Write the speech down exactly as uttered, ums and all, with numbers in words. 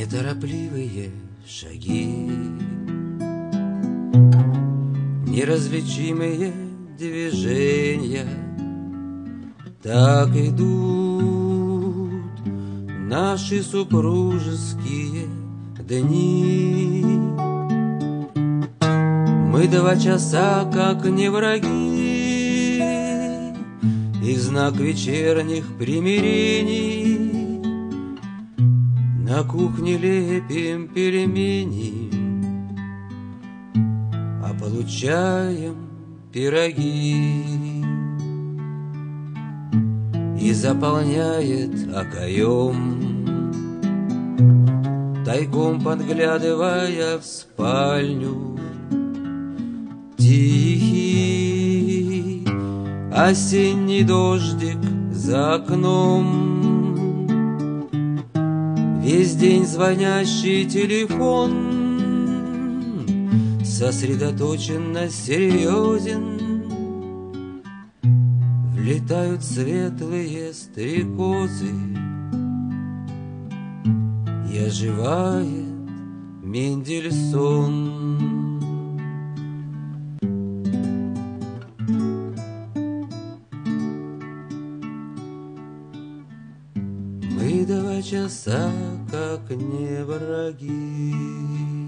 Неторопливые шаги, неразличимые движения, так идут наши супружеские дни. Мы два часа, как не враги, и в знак вечерних примирений на кухне лепим пельмени, а получаем пироги. И заполняет окоем, тайком подглядывая в спальню, тихий осенний дождик за окном. Весь день звонящий телефон сосредоточенно серьезен. Влетают светлые стрекозы, и оживает Мендельсон. Мы два часа, как не враги.